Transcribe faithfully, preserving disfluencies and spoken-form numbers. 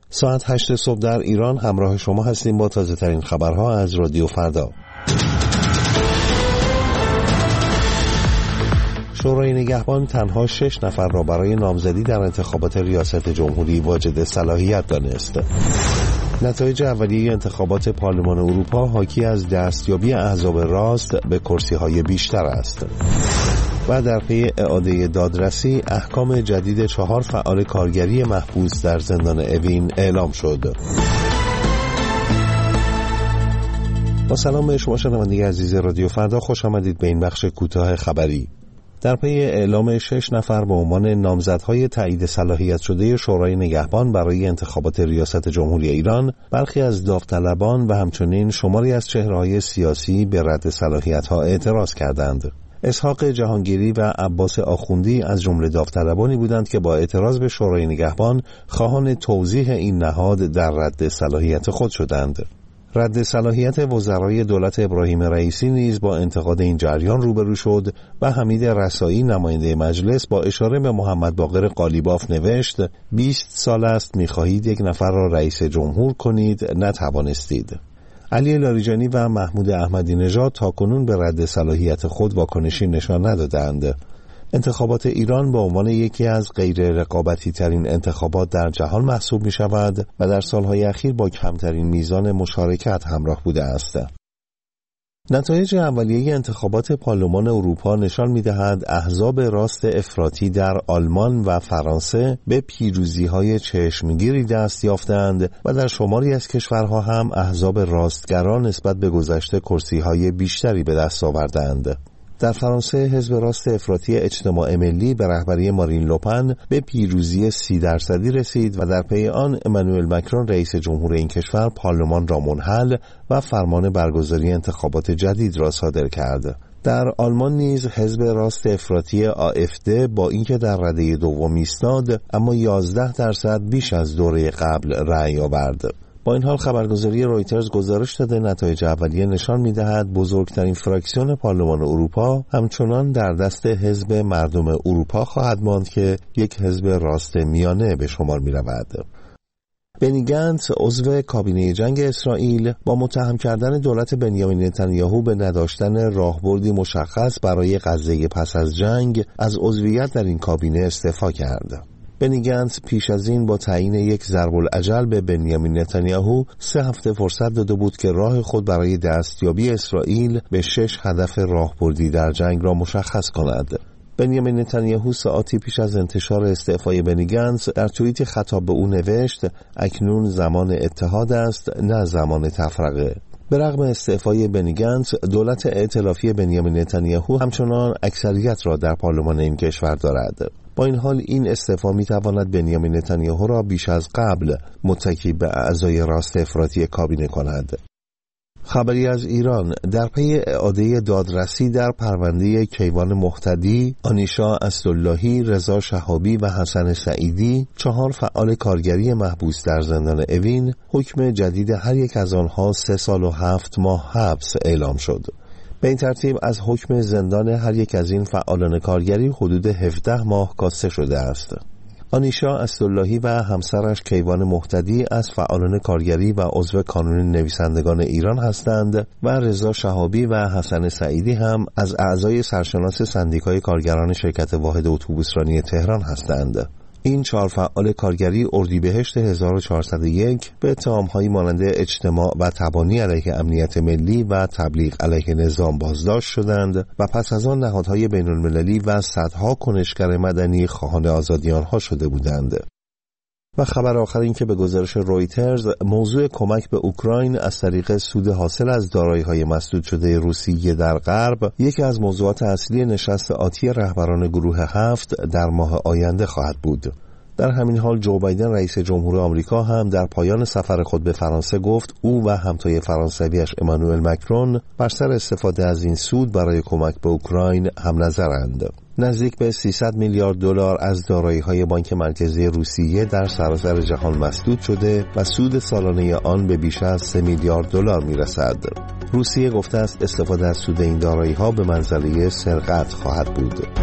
ساعت هشت صبح در ایران همراه شما هستیم با تازه ترین خبرها از رادیو فردا. شورای نگهبان تنها شش نفر را برای نامزدی در انتخابات ریاست جمهوری واجد صلاحیت دانست. نتایج اولیه انتخابات پارلمان اروپا حاکی از دستیابی احزاب راست به کرسی‌های بیشتر است. و در پی اعاده دادرسی احکام جدید چهار فعال کارگری محبوس در زندان اوین اعلام شد. با سلام به شما شنوندگان عزیز رادیو فردا، خوش آمدید به این بخش کوتاه خبری. در پی اعلام شش نفر به عنوان نامزدهای تایید صلاحیت شده شورای نگهبان برای انتخابات ریاست جمهوری ایران، برخی از داوطلبان و همچنین شماری از چهره‌های سیاسی به رد صلاحیت‌ها اعتراض کردند. اسحاق جهانگیری و عباس آخوندی از جمله داوطلبانی بودند که با اعتراض به شورای نگهبان خواهان توضیح این نهاد در رد صلاحیت خود شدند. رد صلاحیت وزرای دولت ابراهیم رئیسی نیز با انتقاد این جریان روبرو شد و حمید رسایی نماینده مجلس با اشاره به محمد باقر قالیباف نوشت: بیست سال است می‌خواهید یک نفر را رئیس جمهور کنید، نتوانستید. علی لاریجانی و محمود احمدی نژاد تاکنون به رد صلاحیت خود واکنشی نشان ندادند. انتخابات ایران به عنوان یکی از غیر رقابتی ترین انتخابات در جهان محسوب می شود و در سالهای اخیر با کمترین میزان مشارکت همراه بوده است. نتایج اولیه انتخابات پارلمان اروپا نشان می دهد احزاب راست افراطی در آلمان و فرانسه به پیروزی‌های چشمگیری دست یافتند و در شماری از کشورها هم احزاب راستگرا نسبت به گذشته کرسی‌های بیشتری به دست آوردند. در فرانسه حزب راست افراطی اجتماع ملی به رهبری مارین لوپن به پیروزی سی درصدی رسید و در پی آن امانوئل مکرون رئیس جمهور این کشور پارلمان را منحل و فرمان برگزاری انتخابات جدید را صادر کرد. در آلمان نیز حزب راست افراطی آفد با اینکه در رده دوم ایستاد اما یازده درصد بیش از دوره قبل رأی آورد. با این حال خبرگزاری رویترز گزارش داده نتایج اولیه نشان می‌دهد بزرگترین فراکسیون پارلمان اروپا همچنان در دست حزب مردم اروپا خواهد ماند که یک حزب راست میانه به شمار می‌رود. بنی گنتس عضو کابینه جنگ اسرائیل با متهم کردن دولت بنیامین نتانیاهو به نداشتن راهبردی مشخص برای غزه پس از جنگ از عضویت در این کابینه استعفا کرد. بنی گنتس پیش از این با تعیین یک ضرب الاجل به بنیامین نتانیاهو سه هفته فرصت داده بود که راه خود برای دستیابی اسرائیل به شش هدف راهبردی در جنگ را مشخص کند. بنیامین نتانیاهو ساعتی پیش از انتشار استعفای بنی گنتس در توییت خطاب به او نوشت: اکنون زمان اتحاد است، نه زمان تفرقه. به رغم استعفای بنی گنتس، دولت ائتلافی بنیامین نتانیاهو همچنان اکثریت را در پارلمان این کشور دارد. با این حال این استعفا می‌تواند بنیامین نتانیاهو را بیش از قبل متکی به اعضای راست افراطی کابینه کند. خبری از ایران: در پی اعاده دادرسی در پرونده کیوان مهتدی، آنیشا اسداللهی، رضا شهابی و حسن سعیدی، چهار فعال کارگری محبوس در زندان اوین، حکم جدید هر یک از آنها سه سال و هفت ماه حبس اعلام شد. به این ترتیب از حکم زندان هر یک از این فعالان کارگری حدود هفده ماه کاسته شده است. آنیشا اسداللهی و همسرش کیوان مهتدی از فعالان کارگری و عضو کانون نویسندگان ایران هستند و رضا شهابی و حسن سعیدی هم از اعضای سرشناس سندیکای کارگران شرکت واحد اتوبوسرانی تهران هستند. این چهار فعال کارگری اردیبهشت هزار و چهارصد و یک به اتهام‌هایی مانند اجتماع و تبانی علیه امنیت ملی و تبلیغ علیه نظام بازداشت شدند و پس از آن نهادهای بین‌المللی و صدها کنشگر مدنی خواهان آزادی آنها شده بودند. و خبر آخر این که به گزارش رویترز موضوع کمک به اوکراین از طریق سود حاصل از دارایی‌های مسدود شده روسیه در غرب یکی از موضوعات اصلی نشست آتی رهبران گروه هفت در ماه آینده خواهد بود. در همین حال جو بایدن رئیس جمهور آمریکا هم در پایان سفر خود به فرانسه گفت او و همتای فرانسویش امانوئل مکرون بر سر استفاده از این سود برای کمک به اوکراین هم نظرند. نزدیک به سیصد میلیارد دلار از دارایی‌های بانک مرکزی روسیه در سراسر جهان مسدود شده و سود سالانه آن به بیش از سه میلیارد دلار میرسد. روسیه گفته است استفاده از سود این دارایی‌ها به منزله سرقت خواهد بود.